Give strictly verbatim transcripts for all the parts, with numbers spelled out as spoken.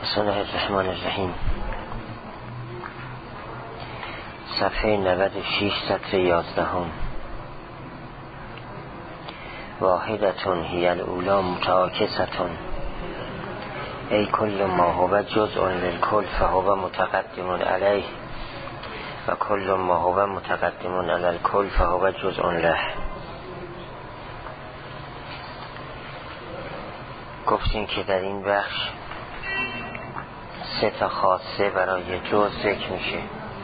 بسم الله الرحمن الرحیم. صفحه نود و شش سطر یازدهم. واحدتون هی الاولا متعاکستون ای کل ما هو جزء للکل فهو متقدم علیه و کل ما هو متقدم علی الکل فهو جزء له. گفتیم که در این بخش سه تا خاصه برای جز ذکر میشه.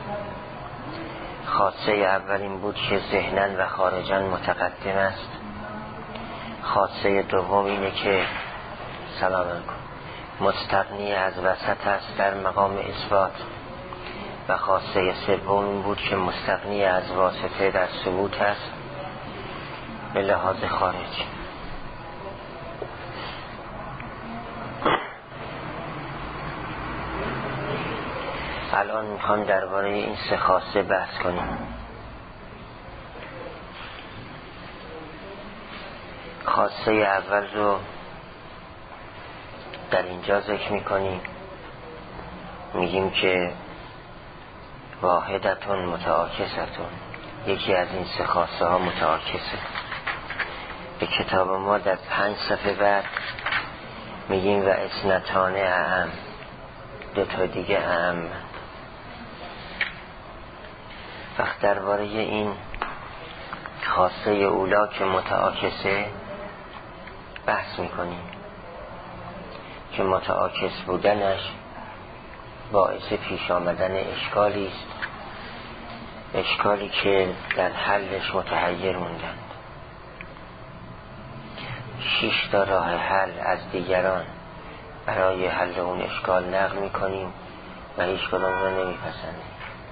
خاصه اول این بود که ذهناً و خارجاً متقدم است. خاصه دوم اینه که سلام علیکم مستغنی از وسط است در مقام اثبات، و خاصه سوم این بود که مستغنی از واسطه در ثبوت است به لحاظ خارج. الان میخوام درباره این سه خاصه بحث کنیم. خاصه اول رو در اینجا ذکر میکنیم، میگیم که واحدتون متعاکستون، یکی از این سه خاصه ها متعاکسه. به کتاب ما در پنج صفحه بعد میگیم و اثنتان اعم، دو تا دیگه اعم. وقت درباره این خاصه اولا که متعاکسه بحث میکنیم که متعاکس بودنش باعث پیش آمدن اشکالی است، اشکالی که در حلش متحیر موندند. شش تا راه حل از دیگران برای حل اون اشکال نقل میکنیم و هیچ کدوم رو نمیپسندیم.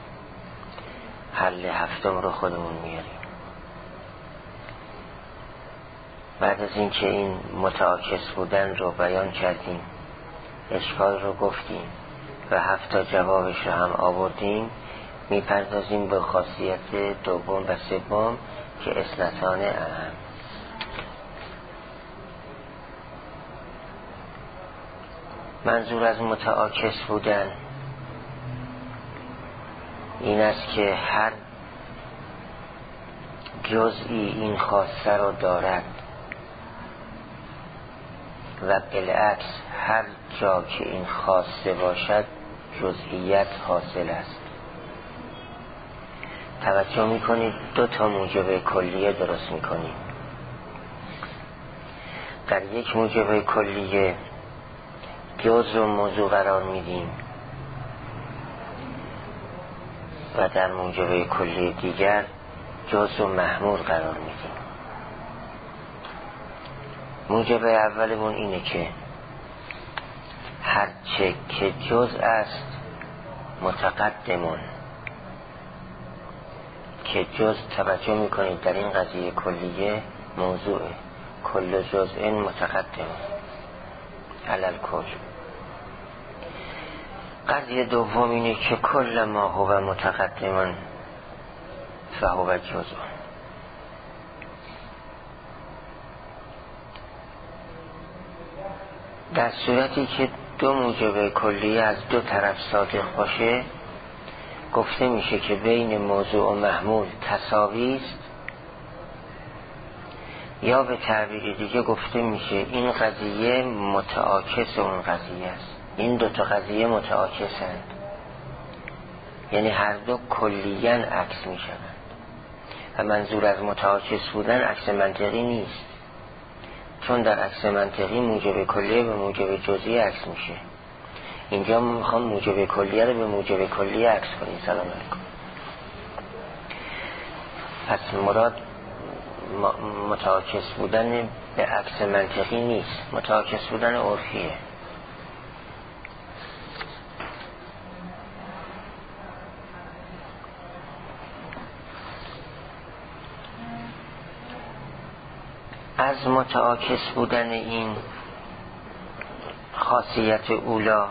حل هفتم رو خودمون میاریم. بعد از این که این متعاکس بودن رو بیان کردیم، اشکال رو گفتیم و هفت تا جوابش رو هم آوردیم، میپردازیم به خاصیت دوم و سوم که اثنتان اهم. منظور از متعاکس بودن این است که هر جزئی این خاصه رو دارد و بالعکس هر جا که این خاصه باشد جزئیت حاصل است. توجه میکنید دو تا موجب کلیه درست میکنیم. در یک موجب کلیه جزء و موضوع قرار میدیم و در موجب کلیه دیگر جزء و محمول قرار میدیم. موجب اولمون اینه که هرچه که جزء است متقدمون، که جزء توجه میکنید در این قضیه کلیه موضوعه، کل جزء متقدم علی الکل. قضیه دوم اینه که کل ما هو متقدمان فهو جزء. در صورتی که دو موجب کلیه از دو طرف صادق باشه، گفته میشه که بین موضوع و محمول تساوی است، یا به تعبیر دیگه گفته میشه این قضیه متعاکس اون قضیه است. این دو تا قضیه متعاکسند، یعنی هر دو کلیاً عکس میشوند. و منظور از متعاکس بودن عکس منطقی نیست، چون در عکس منطقی موجب کلیه به موجب جزئی عکس میشه. اینجا ما میخوام موجب کلیه رو به موجب کلیه عکس کنیم. سلام علیکم. پس مراد متعاکس بودن به عکس منطقی نیست، متعاکس بودن عرفیه. از متعاکس بودن این خاصیت اولا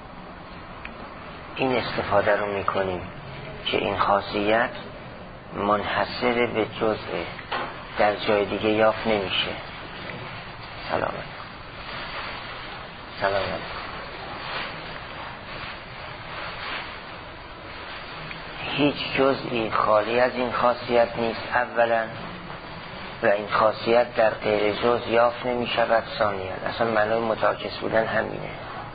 این استفاده رو میکنیم که این خاصیت منحصر به جزء، در جای دیگه یافت نمیشه. سلام علیکم. سلام علیکم. هیچ جزئی خالی از این خاصیت نیست اولا، و این خاصیت در غیر جز یافت نمی شود ثانیا. اصلا معنای متعاکس بودن همینه.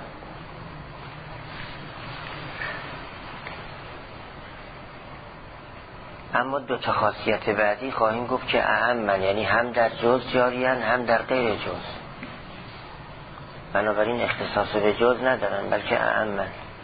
اما دو تا خاصیت بعدی خواهیم گفت که اعمن، یعنی هم در جز جاریان هم در غیر جز، بنابراین اختصاص به جز ندارن بلکه اعمن.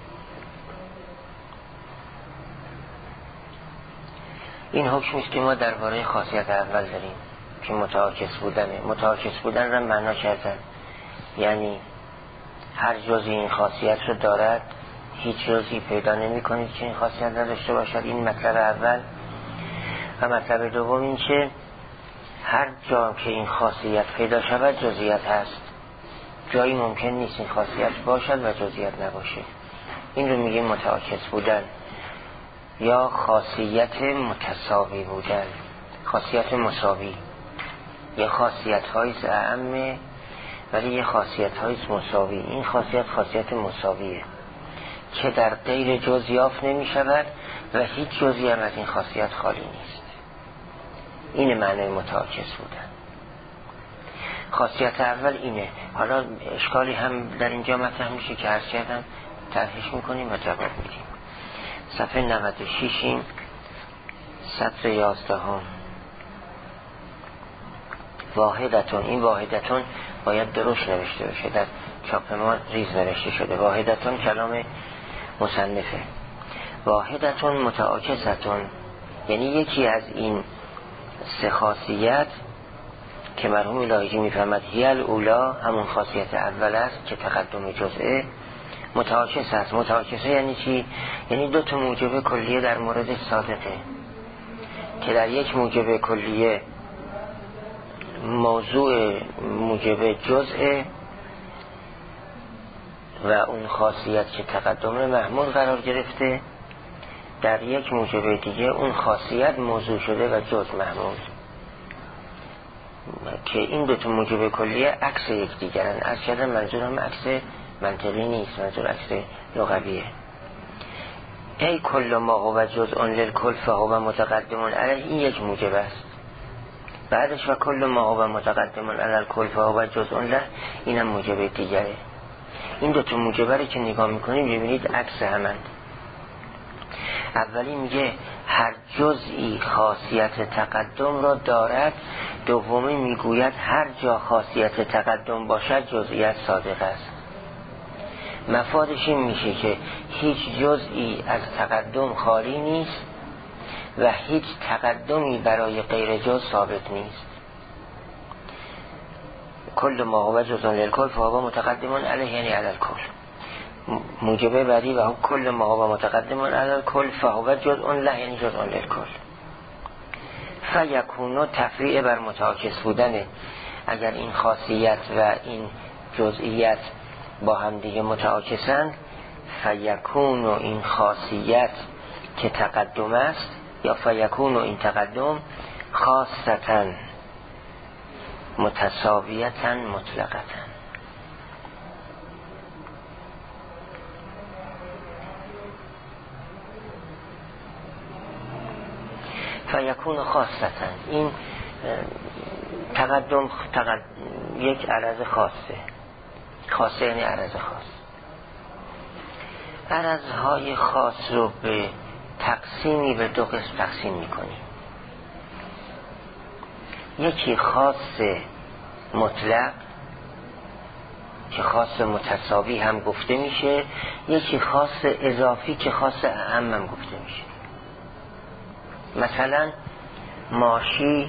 این حکمی است که ما درباره خاصیت اول داریم که متعاکس بودنه. متعاکس بودن را معنا کردن یعنی هر جزئی این خاصیت رو دارد، هیچ جزئی پیدا نمی کنید که این خاصیت نداشته باشد. این مطلب اول. و مطلب دوم این که هر جا که این خاصیت پیدا شود جزئیات هست، جایی ممکن نیست این خاصیت باشد و جزئیات نباشه. این رو میگیم متعاکس بودن یا خاصیت متساوی بودن، خاصیت مساوی. یه خاصیت هاییست اعمه ولی یه خاصیت هاییست مساوی. این خاصیت خاصیت مساویه که در غیر جز یافت نمی شود و هیچ جزئی هم از این خاصیت خالی نیست. این معنی متعاکس بودن. خاصیت اول اینه. حالا اشکالی هم در اینجا مطرح میشه که عرض کردم طرحش میکنیم و جواب میدیم. صفحه نود و شش این سطر یازده هم. واحدتون، این واحدتون باید درست نوشته بشه، در چاپ ما ریز نوشته شده. واحدتون کلام مصنفه. واحدتون متعاکستون یعنی یکی از این سه خاصیت که مرحوم لاهیجی میفهمد هی الاولا، همون خاصیت اول است که تقدم جزئه، متعاکس است. متعاکسه یعنی چی؟ یعنی دو تا موجب کلیه در مورد صادقه که در یک موجب کلیه موضوع موجب جزئه و اون خاصیت که تقدم محمول قرار گرفته، در یک موجب دیگه اون خاصیت موضوع شده و جز محمول، که این دو تا موجب کلیه عکس یک دیگرن. از کردن منظورم عکس منطقی نیست، منظور عکس لغویه. ای کل ما هو جزء للکل فهو متقدم علیه، این یک موجب است. بعدش و کل ما هو متقدم علی الکل فهو جزء له، اینم موجب دیگره. این دو تا موجبه رو که نگاه میکنیم ببینید عکس همند. اولی میگه هر جزئی خاصیت تقدم را دارد، دومی میگوید هر جا خاصیت تقدم باشد جزئیت صادق است. مفادش این میشه که هیچ جزئی از تقدم خالی نیست و هیچ تقدمی برای غیر جز ثابت نیست. کل ما هو جزء للکل فهو متقدم علیه یعنی علی الکل. موجبه بعدی و کل ما هو متقدم علی الکل فهو جزء له یعنی جزء للکل. فیکون تفریع بر متعاکس بودنه. اگر این خاصیت و این جزئیت با هم دیگه متعاکسند، فیکون این خاصیت که تقدم است یا فیکون این تقدم خاصتا متساویتا مطلقتا. فیکون خاصتا، این تقدم تقدم یک عرض خاصه. خاصه یعنی عرض خاص. عرضهای خاص رو به تقسیمی به دو قسم تقسیم میکنیم. یکی خاص مطلق که خاص متساوی هم گفته میشه، یکی خاص اضافی که خاص اعم هم گفته میشه. مثلا ماشی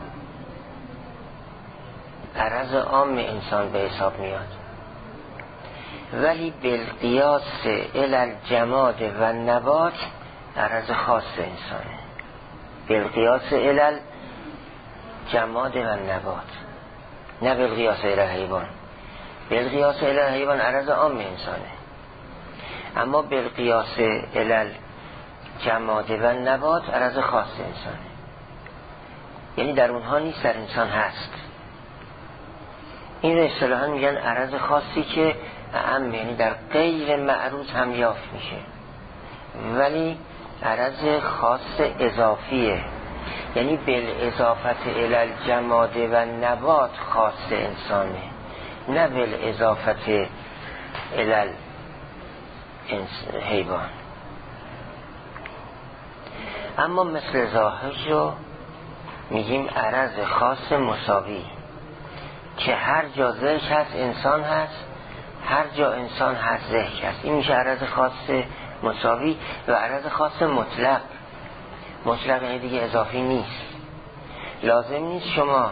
عرض عام انسان به حساب میاد، ولی بالقیاس الی الجماد و نبات عرض خاص انسانه. بالقیاس الی الجماد و نبات، نه بالقیاس الی حیوان. بالقیاس الی حیوان عرض عام انسانه، اما بالقیاس الی الجماد و نبات عرض خاص انسانه. یعنی در اونها نیست، در انسان هست. این رو اصطلاحاً میگن عرض خاصی که اعم، یعنی در غیر معروض هم یافت میشه، ولی عرض خاص اضافیه، یعنی بالاضافت الی الجماد و نبات خاص انسانه، نه بالاضافت الی حیوان. اما مثل ظاهر رو میگیم عرض خاص مساوی، که هر جا ذکر هست انسان هست، هر جا انسان هست ذکر هست. این میشه عرض خاص مساوی. و عرض خاص مطلق، مطلق یعنی دیگه اضافی نیست. لازم نیست شما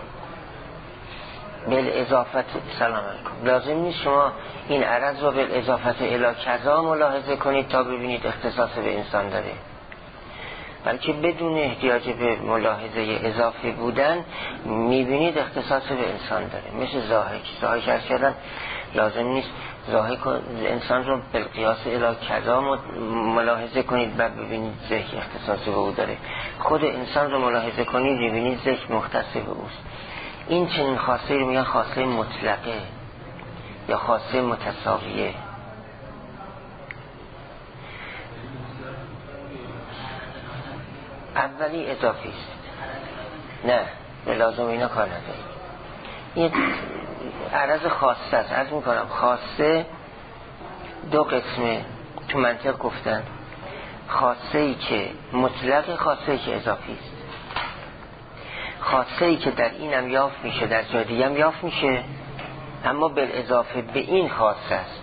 بالاضافت سلام علیکم لازم نیست شما این عرض رو بالاضافت الی کذا ملاحظه کنید تا ببینید اختصاص به انسان داره، بلکه بدون احتیاج به ملاحظه اضافی بودن میبینید اختصاص به انسان داره. مثل ضاحک، ضاحک ارز کردن لازم نیست ضاحک انسان رو بالقیاس الی کذا ملاحظه کنید بعد ببینید ذکر اختصاص به او داره. خود انسان رو ملاحظه کنید ببینید ذکر مختص به اوست. این چنین خاصه رو میگن خاصه مطلقه یا خاصه متساویه. اولی اضافی است، نه به لازم اینا کار نداری. این عرض خاصه است. عرض میکنم خاصه دو قسمه تو منطق گفتن، خاصه ای که مطلق، خاصه ای که اضافی است. خاصه ای که در اینم یافت میشه در جای دیگه هم یافت میشه، اما بالاضافه به این خاصه است،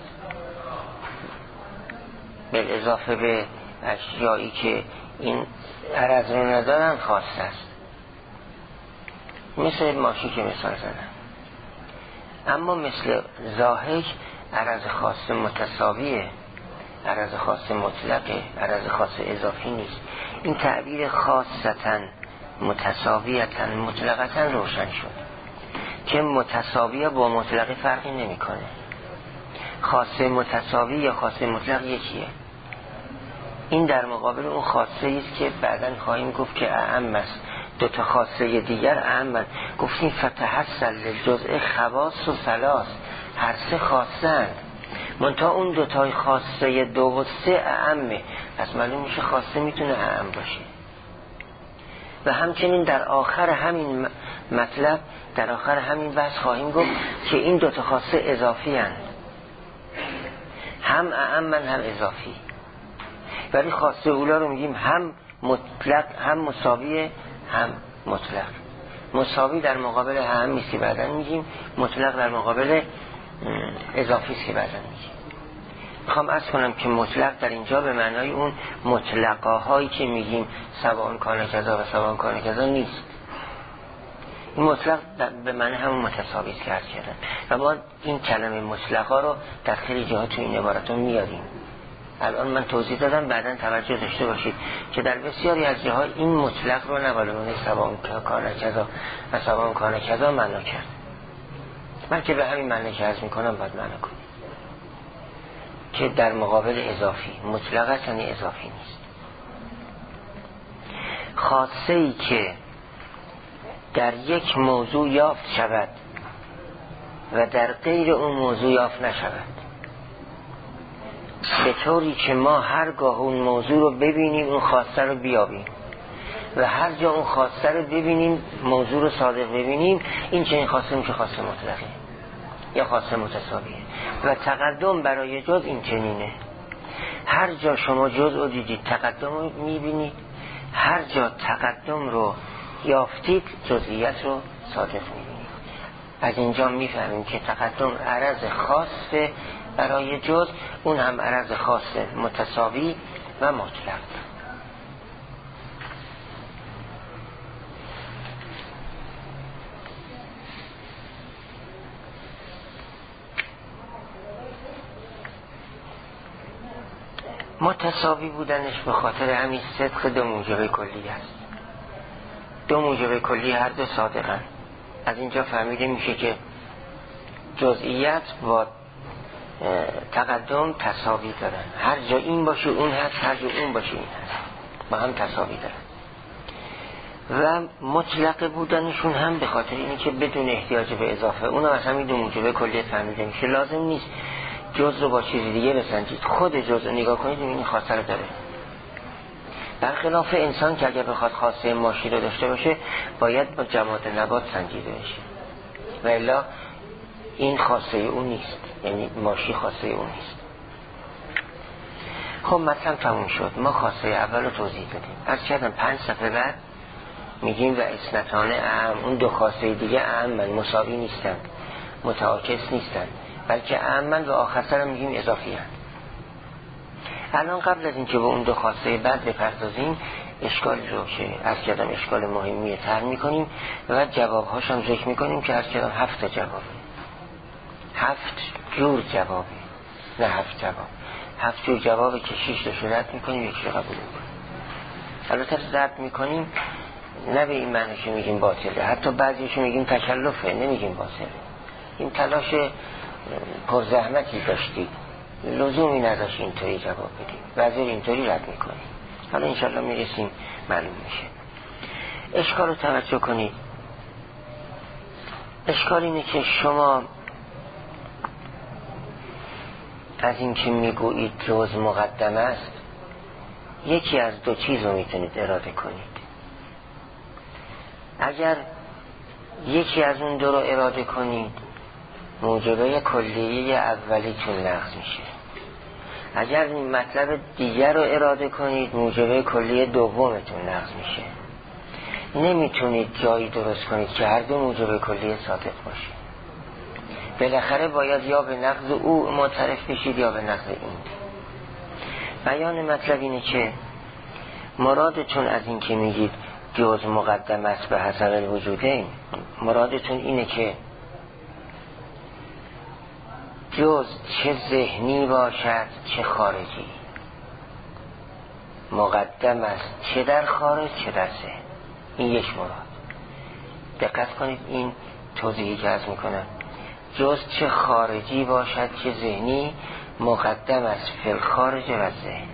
بالاضافه به اشیایی که این عرض رو ندارن خاصه است. مثل ماشی که مثال زدن. اما مثل ضاحک عرض خاص متساویه، عرض خاص مطلقه، عرض خاص اضافی نیست. این تعبیر خاصتاً متساویتاً مطلقتاً روشن شد که متساویه با مطلقی فرقی نمی کنه. خاصه متساوی یا خاصه مطلق یکیه. این در مقابل اون خاصه ایست که بعداً خواهیم گفت که اعم است. دو تا خاصه دیگر اعم گفتیم فتحصل للجزء خواص و ثلاث، هر سه خاصن منتها اون دو تای خاصه دو و سه اعمه، پس معلوم میشه خاصه میتونه اعم باشه. و همچنین در آخر همین مطلب، در آخر همین بحث خواهیم گفت که این دو تا خاصه اضافی هستند، هم اعم هم اضافی. ولی خاصه اولا رو میگیم هم مطلق هم مساویه هم مطلق. مساوی در مقابل هم میسی بعدن میگیم، مطلق در مقابل اضافی سی بعدن میگیم. میخوام عرض کنم که مطلق در اینجا به معنای اون مطلقه هایی که میگیم سواء کان کذا و سواء کان کذا نیست. این مطلق به معنی همون متساوی است که عرض کردن و ما این کلمه مطلقه رو در خیلی جاها تو این عبارتون میاریم. الان من توضیح دادم، بعداً توجه داشته باشید که در بسیاری از جاها این مطلق رو نبالونه سواء کان کذا و سواء کان کذا معنا کرد، بلکه به همین معنی که عرض میکنم باید معنا کنید که در مقابل اضافی، مطلق است یعنی اضافی نیست. خاصه ای که در یک موضوع یافت شود و در غیر اون موضوع یافت نشود، به طوری که ما هرگاه اون موضوع رو ببینیم اون خاصه رو بیابیم و هر جا اون خاصه رو ببینیم موضوع رو صادق ببینیم، این چنین خاصه میشه خاصه مطلقه یا خاصه متساویه. و تقدم برای جز این چنینه، هر جا شما جز رو دیدید تقدم رو میبینید، هر جا تقدم رو یافتید جزئیت رو صادق میبینید. از اینجا میفهمیم که تقدم عرض خاص برای جز، اون هم عرض خاص متساوی و مطلق. متساوی بودنش به خاطر همین صدق دو موجب کلی است. دو موجب کلی هر دو صادقن. از اینجا فهمیده میشه که جزئیت با تقدم تساوی دارن، هر جا این باشه اون هست، هر جا اون باشه این هست، با هم تساوی دارن. و مطلق بودنشون هم به خاطر اینه که بدون احتیاج به اضافه، اون هم از همین دو موجب کلی فهمیده میشه. لازم نیست جز رو با چیزی دیگه بسنجید، خود جز رو نگاه کنید این خاصه رو داره. برخلاف انسان که اگر بخواد خاصه ماشی رو داشته باشه باید با جماد نبات سنجیده بشه و الا این خاصه اون نیست، یعنی ماشی خاصه اون نیست. خب مثلا تموم شد، ما خاصه اول رو توضیح دادیم. از کردم پنج صفحه بعد میگیم و اسنتانه اهم، اون دو خاصه دیگه اهمن، مساوی نیستن، متعاکس نیستن، بلکه اهمن و آخر سر میگیم اضافی هست. الان قبل از اینکه به اون دو خاصه بعد بپردازیم اشکال رو که از کردم اشکال مهمیه تر میکنیم و جوابهاش هم ذکر میکنیم که از کردم هفت جوابه، هفت جور جوابه، نه هفت جواب، هفت جور جوابه که شیش رو رد میکنیم یکی رو قبول میکنیم. البته رد میکنیم نه به این معنی که میگیم باطله، حتی بعضیشو میگیم تکلفه، نمیگیم باطله. این تلاش پرزحمتی داشتید، لزومی نداشت اینطوری جواب بدیم، بعضی اینطوری رد میکنیم. حالا انشالله میرسیم معلوم میشه. اشکال رو توجه کنید. اشکال اینه که شما از این که میگویید جز مقدم است یکی از دو چیز رو میتونید اراده کنید. اگر یکی از اون دو رو اراده کنید موجبه کلیه اولیتون نقض میشه. اگر مطلب دیگر رو اراده کنید موجبه کلیه دومتون نقض میشه. نمیتونید جایی درست کنید که هر دو موجبه کلیه صادق باشه. بالاخره باید یا به نقض او معترف بشید یا به نقض این. بیان مطلب اینه که مرادتون از این که میگید جز مقدم است به حسب الوجودین، مرادتون اینه که جز چه ذهنی باشد چه خارجی مقدم است، چه در خارج چه در ذهن. این یک مراد. دقت کنید این توضیحی که عرض میکنم، جز چه خارجی باشد چه ذهنی مقدم است فی الخارج و ذهن.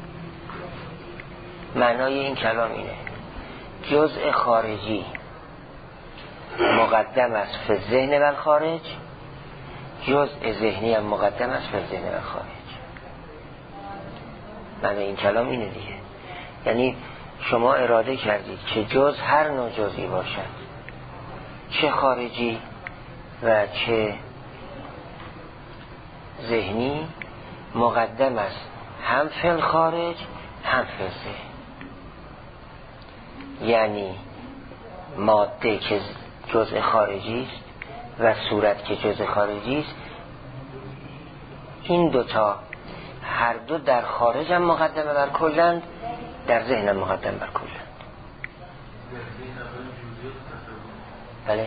معنای این کلام اینه جزء خارجی مقدم است فی ذهن و الخارج، جزء ذهنی هم مقدم است فی ذهن و الخارج. معنای این کلام اینه دیگه، یعنی شما اراده کردید که جز هر نوع جزئی باشد، چه خارجی و چه ذهنی، مقدم است هم فی الخارج هم فی ذهن. یعنی ماده که جزء خارجی است و صورت که جزء خارجی است، این دوتا هر دو در خارج هم مقدمه بر کلند، در ذهن هم مقدم بر کلند. بله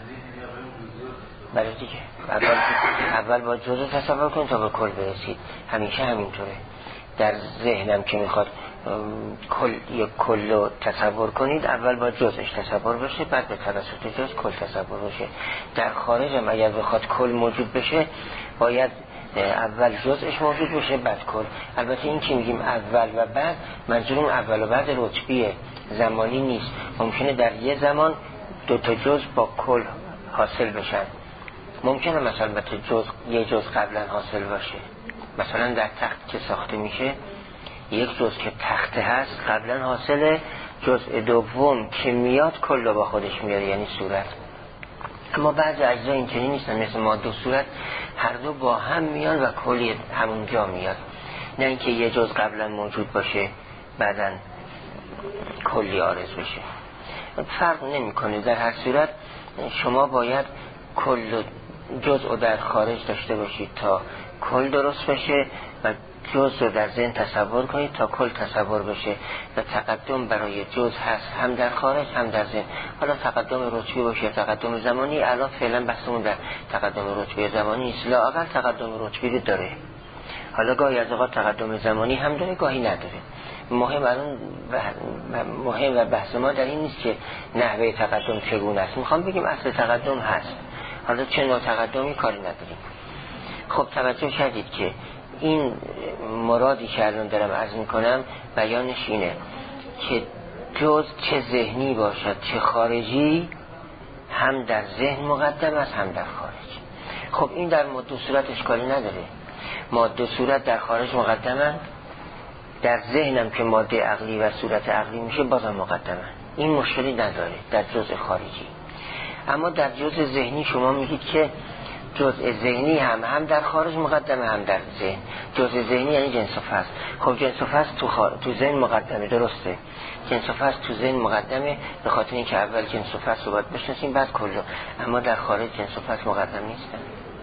بله دیگه، اول, اول با جزء تصور کنید تا به کل برسید. همیشه همینطوره. در ذهنم که میخواد کل یک کل رو تصور کنید اول با جزءش تصور بشه، بعد به توسط جز کل تصور بشه. در خارج هم اگر بخواد کل موجود بشه باید اول جزءش موجود بشه بعد کل. البته این که میگیم اول و بعد منظورم اول و بعد رتبیه، زمانی نیست. ممکنه در یه زمان دو تا جز با کل حاصل بشن. ممکنه مثلا جز یه جز قبلا حاصل باشه. مثلا در تخت که ساخته میشه یک جز که تخته هست قبلا حاصله، جزء دوم که میاد کل رو با خودش میاره، یعنی صورت. اما بعضی اجزا اینطوری نیستن، مثل ماده و صورت هر دو با هم میان و کلی همونجا میاد، نه اینکه یه جز قبلا موجود باشه بعدن کلی عارض بشه. فرق نمیکنه. در هر صورت شما باید کل جزء در خارج داشته باشید تا کل درست بشه و جزء رو در ذهن تصور کنید تا کل تصور بشه و تقدم برای جزء هست هم در خارج هم در ذهن. حالا تقدم رتبی باشه تقدم زمانی، الان فعلا بحثمون در تقدم رتبی زمانی نیست، لااقل تقدم رتبی داره. حالا گاهی از اوقات تقدم زمانی هم داره گاهی نداره. مهم الان مهم و بحث ما در این نیست که نحوه تقدم چگونه است، میخوام بگیم اصل تقدم هست، حالا چه نوع تقدمی کاری نداریم. خب توجه کردید که این مرادی که الان دارم عرض میکنم بیانش اینه که جز چه ذهنی باشد چه خارجی هم در ذهن مقدم است هم در خارج. خب این در ماده و صورت اشکالی نداره. ماده و صورت در خارج مقدمن؟ در ذهنم که ماده عقلی و صورت عقلی میشه بازم مقدمه، این مشکلی نداره در جزء خارجی. اما در جزء ذهنی شما میگید که جزء ذهنی هم هم در خارج مقدمه هم در ذهن. جزء ذهنی یعنی جنس و فصل. خب جنس و فصل تو, خار... تو ذهن مقدمه، درسته. جنس و فصل تو ذهن مقدمه به خاطر اینکه اول جنس و فصل رو باید بشناسیم بعد کلو. اما در خارج جنس و فصل مقدم نیستن.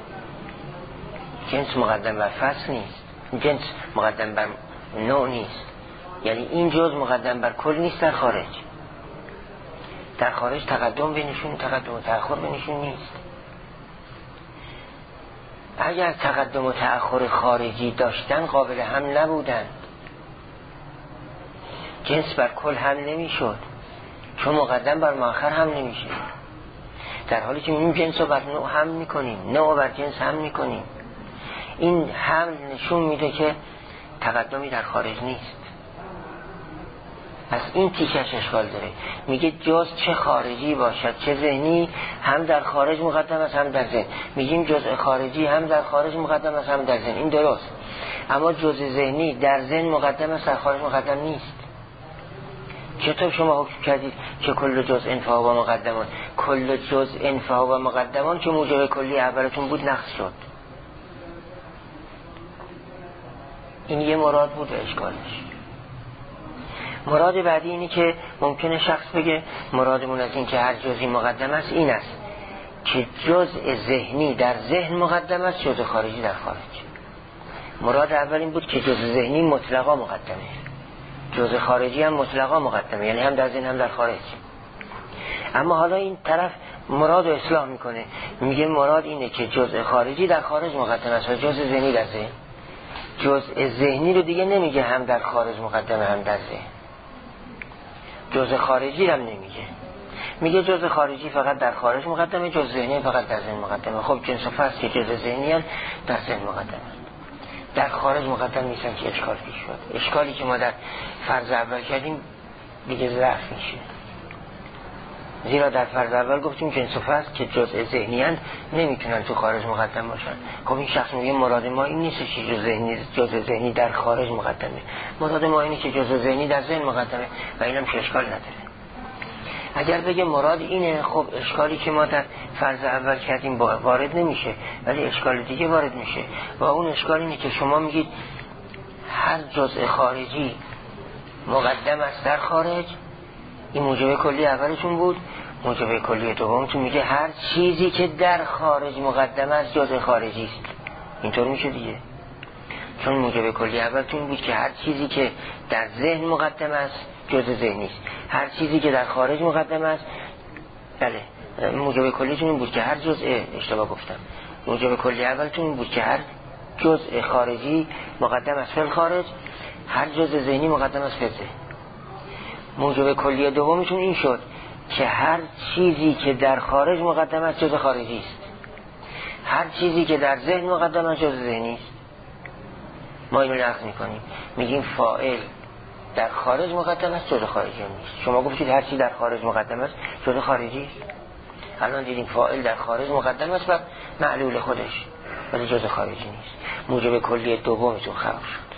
جنس مقدم بر فصل نیست، جنس مقدم بر نوع نیست. یعنی این جزء مقدم بر کل نیست در خارج. در خارج تقدم بینشون تقدم و تأخر بینشون نیست. اگر تقدم و تأخر خارجی داشتن قابل هم نبودند، جنس بر کل هم نمیشد، چون مقدم بر مؤخر هم نمیشه. در حالی که میگیم جنس رو بر نوع هم میکنیم، نوع بر جنس هم میکنیم. این هم نشون میده که تقدمی در خارج نیست. پس این تیکش اشکال داره. میگه جز چه خارجی باشد چه ذهنی هم در خارج مقدم است هم در ذهن. میگیم جزء خارجی هم در خارج مقدم است هم در ذهن، این درست. اما جزء ذهنی در ذهن مقدم است در خارج مقدم نیست. چطور شما حکم کردید که کل جزء انفعال و مقدمان؟ کل جزء انفعال و مقدمان که موجب کلی اولتون بود نقص شد. این یه مراد بود اشکالش. مراد بعدی اینی که ممکنه شخص بگه مرادمون از این که هر جزئی مقدم است این است که جزء ذهنی در ذهن مقدم است، جزء خارجی در خارج. مراد اول این بود که جزء ذهنی مطلقا مقدمه، جزء خارجی هم مطلقا مقدمه، یعنی هم در ذهن هم در خارج. اما حالا این طرف مراد رو اصلاح میکنه، میگه مراد اینه که جزء خارجی در خارج مقدم است و جزء ذهنی در ذهن. جزء ذهنی رو دیگه نمیگه هم در خارج مقدمه هم در ذهن. جزء خارجی هم نمیگه، میگه جزء خارجی فقط در خارج مقدمه، جزء ذهنی فقط در ذهن مقدمه. خب جنس و فصل که جزء ذهنی هم در ذهن مقدمه، در خارج مقدم نیستن که اشکال پیش شد. اشکالی که ما در فرض اول کردیم دیگه ضعف میشه، زیرا در فرض اول گفتیم جنس و فصل که جزء ذهنی هم نمیتونن تو خارج مقدم باشن. خب این شخص میگه مراد ما این نیست که جزء ذهنی جزء ذهنی در خارج مقدمه، مراد ما اینه که جزء ذهنی در ذهن مقدمه و اینم که اشکال نداره. اگر بگه مراد اینه، خب اشکالی که ما در فرض اول کردیم وارد نمیشه، ولی اشکال دیگه وارد میشه و اون اشکال اینه که شما میگید هر جزء خارجی مقدم است در خارج. این موجب کلی اولشون بود. موجب کلی دومتون میگه هر چیزی که در خارج مقدم است جزء خارجی است. اینطور میشه دیگه، چون موجب کلی اولتون بود که هر چیزی که در ذهن مقدم است جزء ذهنی است، هر چیزی که در خارج مقدم است. بله، موجب کلیتون بود که هر جزء، اشتباه گفتم، موجب کلی اولتون بود که هر جزء خارجی مقدم است فی الخارج، هر جزء ذهنی مقدم است فی الذهن. موجب کلی دومشون این شد که هر چیزی که در خارج مقدم است جزء خارجی است، هر چیزی که در ذهن مقدم است جزء ذهنی است. ما اینو نقض میکنیم، میگیم فاعل در خارج مقدم است جزء خارجی نیست. شما گفتید هر چی در خارج مقدم است جزء خارجی است. الان دیدیم فاعل در خارج مقدم است و معلول خودش، ولی جزء خارجی نیست. موجب کلی دومتون خراب شد.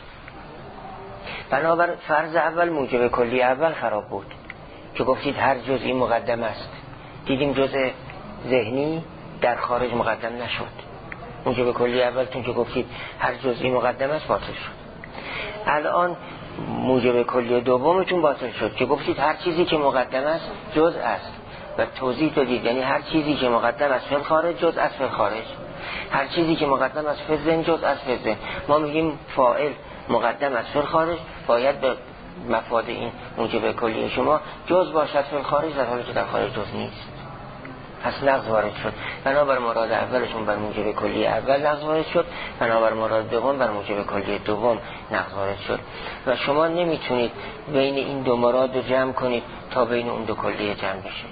بنابر فرض اول موجب کلی اول خراب بود که گفتید هر جزئی مقدم است. دیدیم جزء ذهنی در خارج مقدم نشد. موجب کلی اولتون که گفتید هر جزئی مقدم است باطل شد. الان موجب کلی دومتون باطل شد که گفتید هر چیزی که مقدم است جزء است و توضیح دادید، یعنی هر چیزی که مقدم است فی الخارج جزء است فی الخارج، هر چیزی که مقدم است فی الذهن جزء است فی الذهن. ما میگیم فاعل مقدم است فی الخارج باید به مفاد این موجب کلی شما جزء باشد فی الخارج، در حالی که در خارج جزء نیست. پس نقض وارد شد. بنابر مراد اولشون بر موجب کلی اول نقض وارد شد، بنابر مراد دوم بر موجب کلی دوم نقض وارد شد و شما نمیتونید بین این دو مراد رو جمع کنید تا بین اون دو کلیه جمع بشه.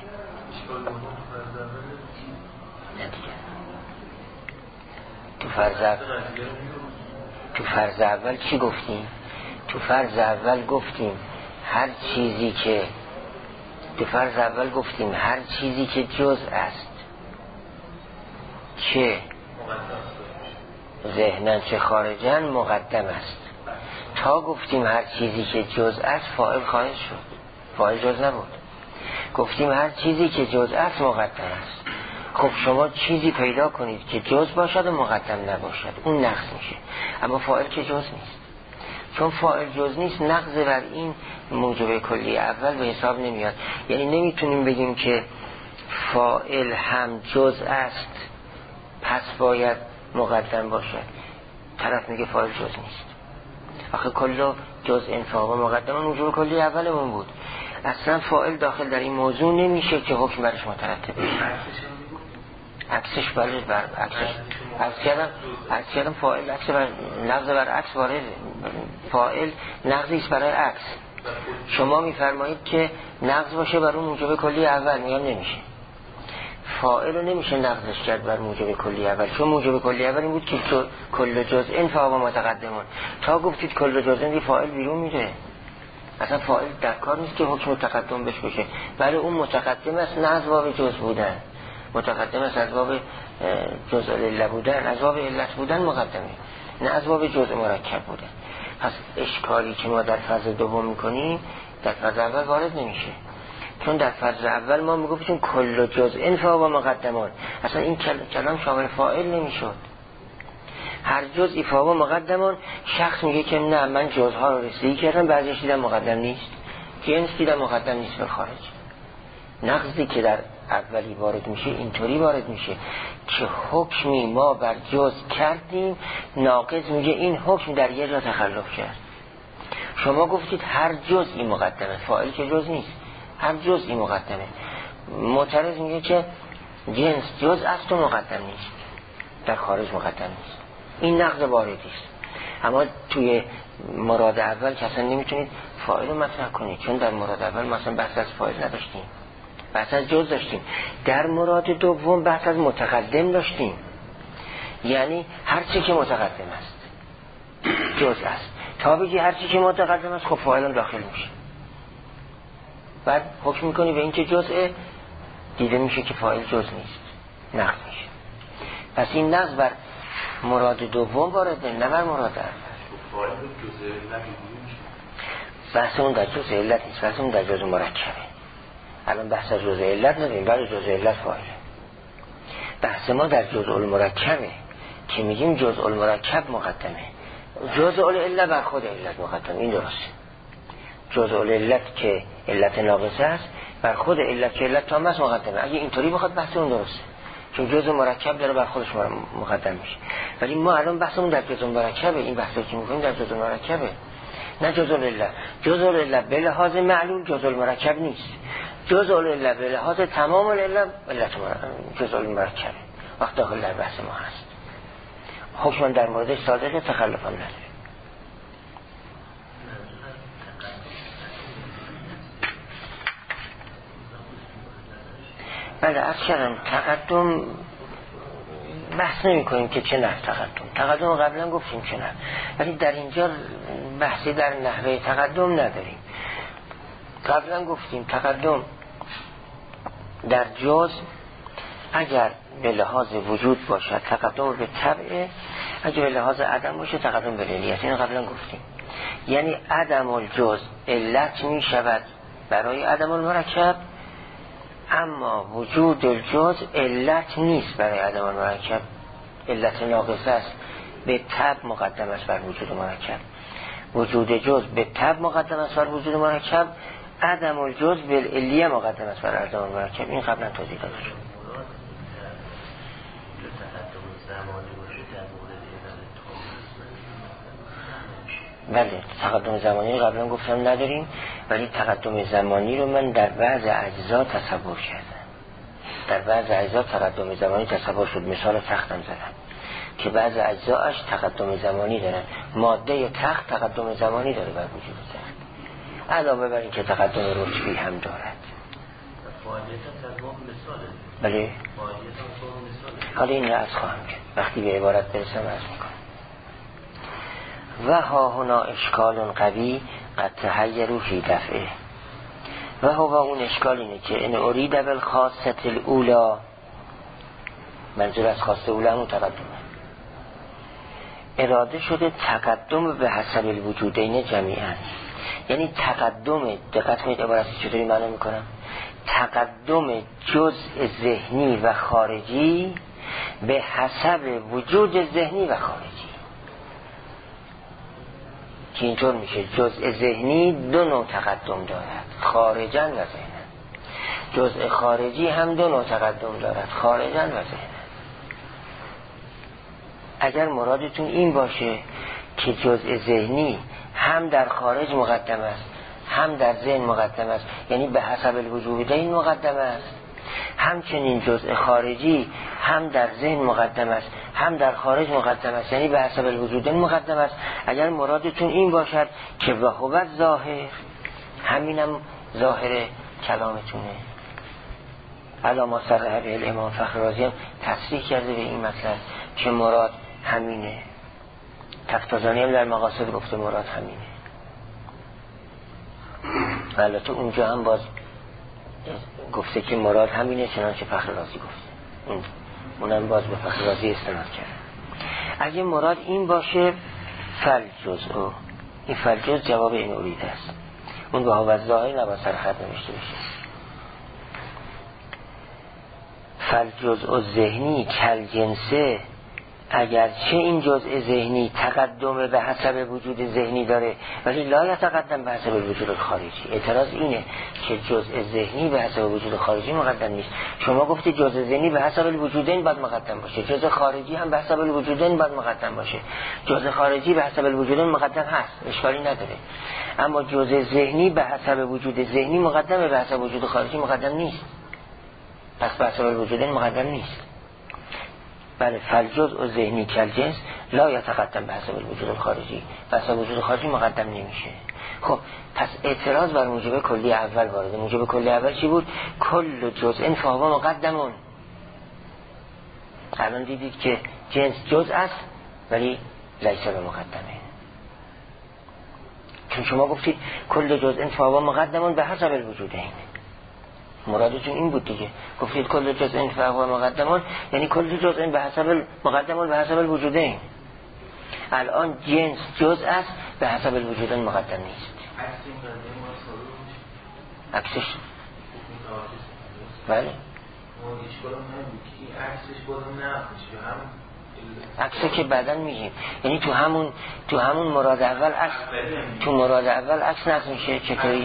تو فرض اول تو فرض اول چی گفتیم؟ تو فرض اول گفتیم هر چیزی که تو فرض اول گفتیم هر چیزی که جزء است چه ذهنن چه خارجن مقدم است. تا گفتیم هر چیزی که جز است فاعل خواهد شد، فاعل جز نبود. گفتیم هر چیزی که جز است مقدم است. خب شما چیزی پیدا کنید که جز باشد و مقدم نباشد، اون نقص میشه. اما فاعل که جز نیست، چون فاعل جز نیست نقض بر این موجب کلی اول به حساب نمیاد. یعنی نمیتونیم بگیم که فاعل هم جز است پس باید مقدم باشد. طرف میگه فاعل جز نیست. آخه کل جز انفاق و مقدم موجب کلی اولمون بود. اصلا فاعل داخل در این موضوع نمیشه که حکم برش مترتب بشه. عکسش بله بر عکسش عکس کردم عکس کردم فاعل عکس بر نقض بر عکس وارده. فاعل نقضی است برای عکس. شما میفرمایید که نقض باشه بر اون موجب کلی اول، میگم نمیشه. فاعل رو نمیشه نقضش کرد بر موجب کلی اول، چون موجب کلی اول این بود که کل جزء فاعل متقدمون. تا گفتید کل جزء دی فاعل بیرون میره. اصلا فاعل در کار نیست که حکم تقدم بش بشه، ولی اون متقدم است نه از باب جز بودن، متقدم است از باب جزء العله بودن، از باب علت بودن مقدمه، نه از باب جزء مرکب بودن. پس اشکالی که ما در فاز دوم میکنیم در فاز اول وارد نمیشه، چون در فاز اول ما میگفتیم کل جزء انفا و مقدمان، اصلا این کلام شامل فاعل نمیشد. هر جزئی فا و مقدمان، شخص میگه که نه من جزها رو رسیدگی کردم، بعضیش دیدم مقدم نیست، جنس دیدم مقدم نیست به خارج. نقضی که در اولی وارد میشه اینطوری وارد میشه که حکمی ما بر جز کردیم، ناقض میگه این حکم در یه جا تخلف کرد. شما گفتید هر جزئی مقدمه، فاعل که جز نیست، هر جزئی مقدمه. معترض میگه که جنس جز است و مقدم نیست، در خارج مقدم نیست. این نقض واردی است. اما توی مراد اول که اصلا نمیتونید فاعل رو مطرح کنید، چون در مراد اول مثلا بحث از فاعل نداشتیم، بحث از جز داشتیم. در مراد دوم بحث از متقدم داشتیم، یعنی هر چی که متقدم است جز است. تا بگی هر چی که متقدم است خب فاعل هم داخل میشه، بعد حکم میکنی به این که جزء، دیده میشه که فاعل جز نیست، نقض میشه. پس این نقض بر مراد دوم وارده، نه بر مراد اول. بحث اون در جزء علت نیست، بحث اون در جزء مرکبه. الان بحث از جزء علت نداریم، بعد جزء علت فاعله. بحث ما در جزء المرکبه که میگیم جزء المرکب مقدمه، جزء العلت بر خود علت مقدمه. این درسته. جزء العلت که علت ناقصه است بر خود علت که علت تام است مقدمه. اگه اینطوری بخواد بحث اون درسته، چون جزء مرکب داره بر خودش مقدم میشه. ولی ما الان بحثمون در جزء مرکبه، این بحثی که می‌کنیم در جزء مرکبه، نه جزء العلت. جزء العلت به لحاظ معلول جزء المرکب نیست. جزء العلت به لحاظ تمام العلت علت جزء المرکبه. وقت داخل در بحث ما هست. حکم در موردش صادقه، تخلف هم نداره. بله از کردم تقدم بحث نمی کنیم که چه نه تقدم. تقدم قبلا گفتیم چه نه، ولی در اینجا بحثی در نحوه تقدم نداریم. قبلا گفتیم تقدم در جز اگر به لحاظ وجود باشد تقدم به طبعه، اگر به لحاظ عدم باشه تقدم به علیت. این قبلا گفتیم، یعنی عدم الجز علت می شود برای عدم المرکب، اما وجود الجز علت نیست برای عدم المرکب، علت ناقصه است، به طبع مقدم است بر وجود مرکب. وجود جز به طبع مقدم است بر وجود مرکب، عدم الجز بالعلیه مقدم است بر عدم المرکب. این قبلا توضیح داده شد. بله تقدم زمانی قبلا گفتم نداریم، ولی تقدم زمانی رو من در بعض اجزا تصور کردم. در بعض اجزا تقدم زمانی تصور شد. مثال تختم زدم که بعض اجزاش تقدم زمانی دارن. ماده تخت تقدم زمانی داره بر وجود تخت، علاوه بر این که تقدم رتبی هم دارد. بله حالا این رو از خواهم کرد وقتی به عبارت برسم از میکنم. و ها هنا اشکال قوی قد تحیروا فی دفعه. و ها و اون اشکال اینه که ان ارید بالخاصه الاولا، منظور از خاصه اولا همون تقدمه. اراده شده تقدم به حسب الوجودین جمیعا، یعنی تقدم، دقت کنید عبارتی چطوری معنی میکنم، تقدم جزء ذهنی و خارجی به حسب وجود ذهنی و خارجی، که اینطور میشه جزء ذهنی دو نوع تقدم دارد، خارجا و ذهنا. جزء خارجی هم دو نوع تقدم دارد، خارجا و ذهنا. اگر مرادتون این باشه که جزء ذهنی هم در خارج مقدم است هم در ذهن مقدم است، یعنی به حسب الوجودین مقدم است، همچنین جزء خارجی هم در ذهن مقدم است هم در خارج مقدم است، یعنی به حسب الوجودین مقدم است. اگر مرادتون این باشد که وهو ظاهر، همینم ظاهر کلامتونه. علامه صرح به الامام فخر رازی هم تصریح کرده به این مطلب که مراد همینه. تفتازانی هم در مقاصد گفته مراد همینه. البته اونجا هم باز گفته که مراد همینه، چنانچه فخر رازی گفته، اون اونم باز به فخر رازی استناد کرد. اگه مراد این باشه فل جزء، این فل جزء جواب این اورید است، اون به هو ظاهر نباید سر خط نوشته بشه. فل جزء ذهنی کل جنسه، اگرچه این جزء ذهنی تقدم به حسب وجود ذهنی داره ولی لا یتقدم به حسب وجود خارجی. اعتراض اینه که جزء ذهنی به حسب وجود خارجی مقدم نیست. شما گفتی جزء ذهنی به حسب الوجودین باید مقدم باشه، جزء خارجی هم به حسب الوجودین باید مقدم باشه. جزء خارجی به حسب الوجودین مقدم هست، اشکالی نداره، اما جزء ذهنی به حسب وجود ذهنی مقدمه، به حسب وجود خارجی مقدم نیست. پس به حسب الوجودین مقدم نیست. بله، فالجزء ذهنی کل جنس لا یتقدم به حسب الوجود الخارجی، به حسب وجود خارجی مقدم نمیشه. خب پس اعتراض بر موجب کلی اول وارده. موجب کلی اول چی بود؟ کل جزء فهو مقدمون. الان دیدید که جنس جزء است ولی لیس به مقدمه، چون شما گفتید کل جزء فهو مقدمون به حسب الوجودین. مرادتون این بود دیگه، گفتید کل جزء فهو مقدمون، یعنی کل جزء به حسب مقدمون به حسب الوجودین. الان جنس جزء است به حسب الوجودین مقدم نیست. عکسش بله عکسه که بعداً میگیم، یعنی تو همون تو همون مراد اول عکس، تو مراد اول عکس نقص میشه. چطوری؟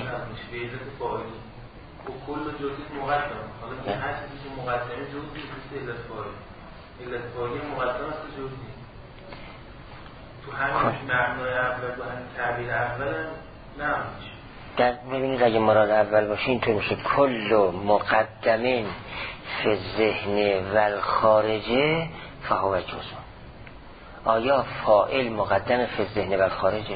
و کل جزئی مقدم، حالا که هر چیزی که مقدمه جزئی نیست، علت فاعل علت فاعل مقدم است جزئی. تو همین معنای اول و همین تعبیر اول هم نمیشه. در ببینید اگه مراد اول باشه اینطور میشه کل مقدمین فی ذهن و الخارجه فهو جزء. آیا فاعل مقدم فی ذهن و الخارجه؟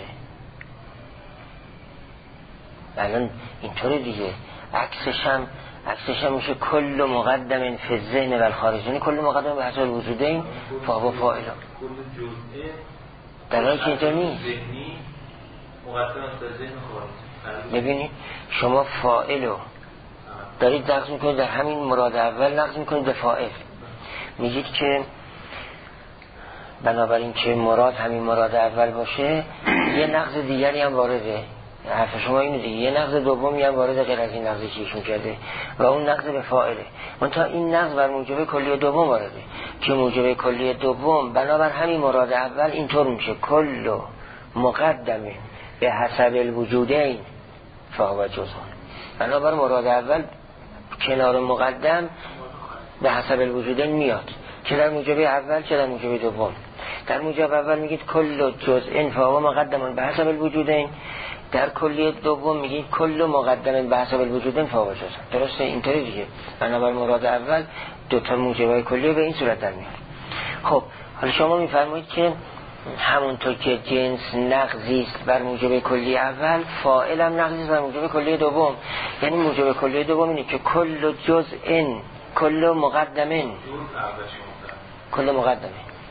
الان اینطوری دیگه. عکسش هم عکسش هم میشه کل مقدم فی الذهن و الخارج، یعنی کل مقدم به حسب الوجودین فهو فاعل. کل جزء در حالی که اینطور نیست. ذهنی مقدم است به ذهن خارج. ببینید شما فاعلو دارید نقض میکنید، در همین مراد اول نقض میکنید به فاعل. میگید که بنابراین که مراد همین مراد اول باشه یه نقض دیگری هم وارده. حرف شما اینه دیگه، یه نقض دومی هم وارد غیر از این نقضی که ایشون کرده و اون نقض به فاعله. منتها این نقض بر موجب کلی دوم وارده که موجب کلی دوم بنابر همین مراد اول اینطور میشه کل مقدمه به حسب الوجودین فهو جزء. بنابر مراد اول کنار مقدم به حسب الوجودین میاد، که در موجب اول که در موجب دوم. در موجب اول میگید کل جزء فهو مقدم به حسب الوجودین، در کلیه دوم میگید کل مقدم به حسب الوجودین فهو جزء. درسته؟ اینطوری دیگه. بنابر مراد اول دو تا موجبای کلیه به این صورت در میاد. خب حالا شما میفرمایید که همونطور که جنس نقضی است بر موجب کلیه اول، فاعل هم نقضی است بر موجب کلیه دوم. یعنی موجب کلیه دوم اینه که کل جزء کل مقدمین کل مقدمه،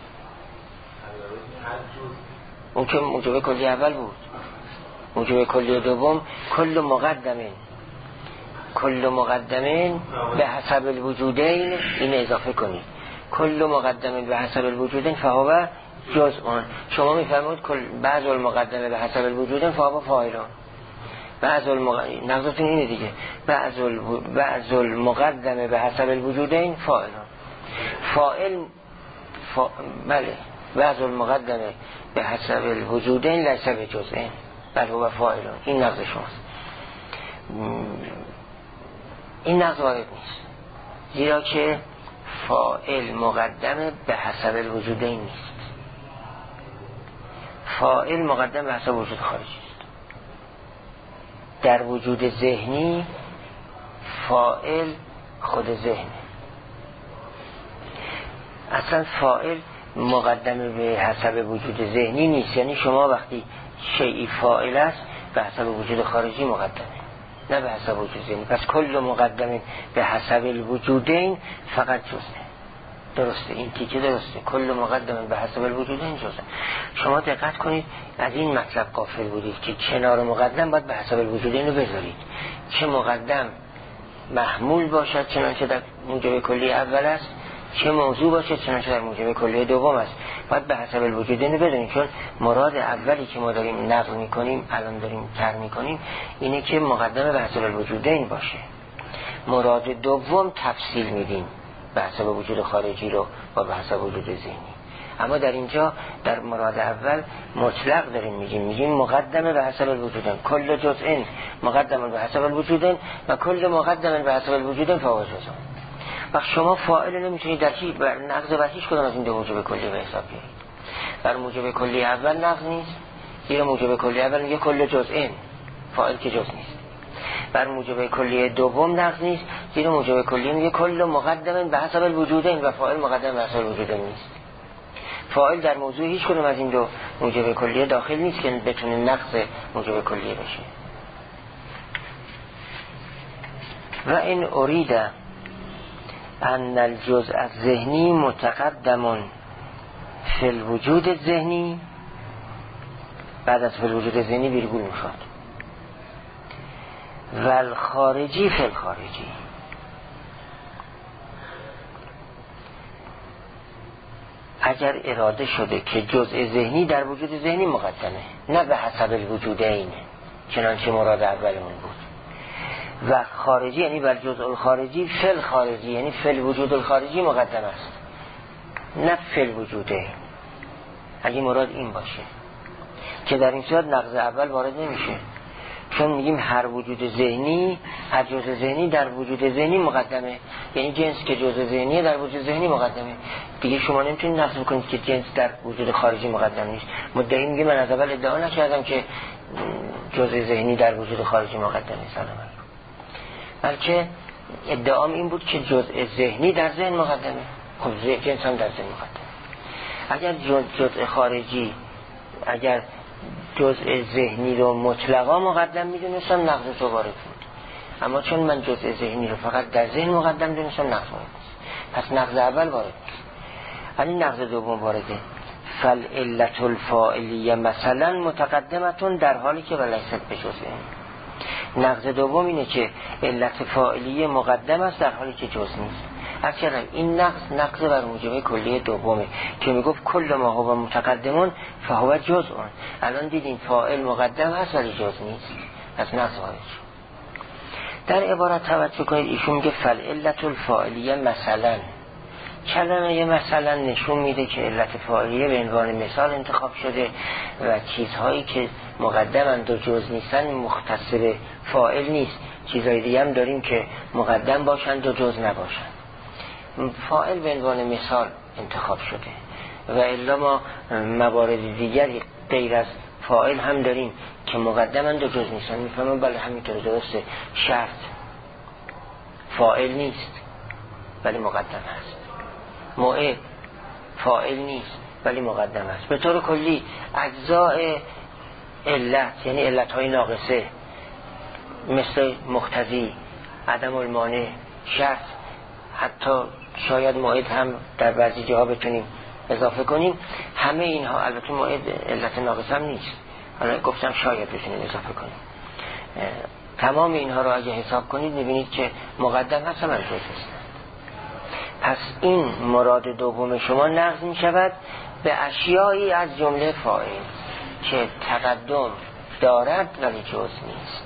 اون که موجب کلیه اول بود. موجب کلیه دوم کل مقدمین کل مقدمین به حسب الوجودین، این اضافه کنید کل مقدمین به حسب الوجودین فهو جزء. شما میفرمایید کل بعض المقدمه به حسب الوجود فهو فاعلون. بعض المقدمه نقضتون اینه دیگه، بعض ال... بعض المقدمه به حسب الوجودین فاعلون. فاعل فا... بله بعض المقدمه به حسب الوجودین لیس بجزئین بل هو فاعلون. این نقض شماست. این نقض وارد نیست، زیرا که فاعل مقدمه به حسب الوجودین نیست. فاعل مقدم به حسب وجود خارجی است. در وجود ذهنی فاعل خود ذهنه. اصلا فاعل مقدمه به حسب وجود ذهنی نیست. یعنی شما وقتی شیئی فاعل است به حسب وجود خارجی مقدمه، نه به حسب وجود ذهنی. پس کل مقدمه به حسب الوجودین فقط جزءه. درسته، این تیکه درسته، کل مقدمه به حسب الوجودین جزءه. شما دقت کنید از این مطلب غافل بودید که کنار مقدم باید به حسب الوجودین رو بذارید. چه مقدم محمول باشد چنانچه در موجب کلی اول است، چه موضوع باشد چنانچه در موجب کلی دوم است، باید به حسب الوجودین رو بذارید. چون مراد اولی که ما داریم نقل میکنیم، الان داریم تر میکنیم، اینه که مقدمه به حسب الوجودین باشه. مراد دوم تفصیل میدیم به حسب وجود خارجی رو و به حسب وجود ذهنی. اما در اینجا در مراد اول مطلق داریم میگیم، میگیم مقدمه به حسب الوجودین، کل جزء مقدمه به حسب الوجودین و کل مقدمه به حسب الوجودین فهو جزء. و شما فاعل نمیتونید در هیچ بر نقض بر هیچ کدام از این دو موجب کلی به حساب بیارید. بر موجب کلی اول نقض نیست، زیرا موجب کلی اول میگه کل جزء، فاعل که جز نیست. بر موجب کلی دوم نقض نیست، زیرا موجب کلی میگه کل مقدم به حسب الوجودین و فاعل مقدم به حسب الوجودین نیست. فاعل در موضوع هیچ کدوم از این دو موجب کلیه داخل نیست که بتونه نقض موجب کلیه بشه. و این ارید ان الجزء الذهنی متقدم فی الوجود الذهنی، بعد از فی الوجود الذهنی ویرگول میخواد، و الخارجی فی الخارجی. اگر اراده شده که جزء ذهنی در وجود ذهنی مقدمه، نه به حسب الوجودین چنانچه مراد اولمون بود، و خارجی یعنی بر جزء الخارجی فی الخارجی یعنی فی الوجود الخارجی مقدم است، نه فی الوجوده. اگه مراد این باشه که در این صورت نقض اول وارد نمیشه، چون میگیم هر وجود ذهنی، هر جزء ذهنی در وجود ذهنی مقدمه، یعنی جنس که جزء ذهنی در وجود ذهنی مقدمه. دیگه شما نمیتونید نقض کنید که جنس در وجود خارجی مقدم نیست. مدعی میگه من از اول ادعا نکردم که جزء ذهنی در وجود خارجی مقدم نیست، بلکه ادعام این بود که جزء ذهنی در ذهن مقدمه. خب جنس هم در ذهن مقدمه. اگر جزء خارجی، اگر جزء ذهنی رو مطلقا مقدم میدونستم نقض تو وارد بود، اما چون من جزء ذهنی رو فقط در ذهن مقدم دونستم نقض وارد نیست. پس نقض اول وارد نیست، ولی نقض دوم وارده. فالعلة الفاعلیه مثلا متقدمتون در حالی که ولیست به جزء. نقض دوم اینه که علت فاعلیه مقدم است در حالی که جز نیست. اصلا این نقض نقض بر موجب کلیه دومه که میگفت کل ما هو متقدمون فهو جزء. الان دیدین فاعل مقدم هست ولی جز نیست، پس نقض وارد شد. در عبارت توجه کنید، ایشون میگه فالعلة الفاعلیه مثلا. کلمه مثلا نشون میده که علت فاعلیه به عنوان مثال انتخاب شده و چیزهایی که مقدمند و جز نیستن مختص به فاعل نیست. چیزهای دیگه هم داریم که مقدم باشند و جز نباشند. فاعل به عنوان مثال انتخاب شده و الا ما موارد دیگری غیر از فاعل هم داریم که مقدمند و جز نیستن. میفهمم بله همینطور درسته. شرط فاعل نیست ولی مقدم هست. موعد فاعل نیست ولی مقدم است. به طور کلی اجزاء علت یعنی علتهای ناقصه مثل مقتضی، عدم المانع، شرط، حتی شاید موعد هم در بعضی جاها بتونیم اضافه کنیم، همه اینها، البته موعد علت ناقصه هم نیست، حالا گفتم شاید بتونیم اضافه کنیم، تمام اینها رو اگه حساب کنید میبینید که مقدم هست هم جز هست. پس این مراد دوم شما نقض می شود به اشیایی از جمله فاعل که تقدم دارد ولی جز نیست.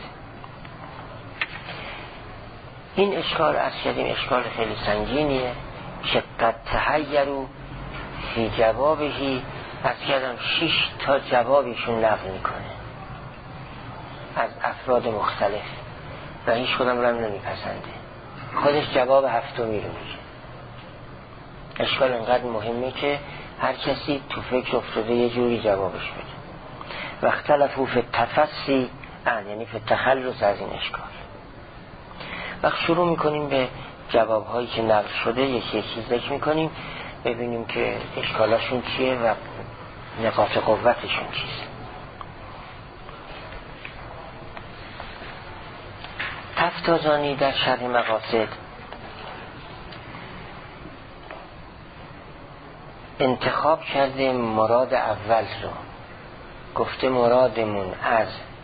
این اشکال از کردیم اشکال خیلی سنگینیه که قد تحیروا فی جوابهی، از کردم شش تا جوابشون نقل میکنه از افراد مختلف و هیچ کدام رو هم نمیپسنده، خودش جواب هفتمی رو میگه. اشکال انقدر مهمه که هر کسی تو فکر افتاده یه جوری جوابش بده. و اختلفوا فی التفصی ان، یعنی فی التخلص از این اشکال. وقت شروع میکنیم به جوابهایی که نقل شده یکی یکی ذکر میکنیم ببینیم که اشکالاشون چیه و نقاط قوتشون چیست. تفتازانی در شرح مقاصد انتخاب کرده مراد اول رو، گفته مرادمون از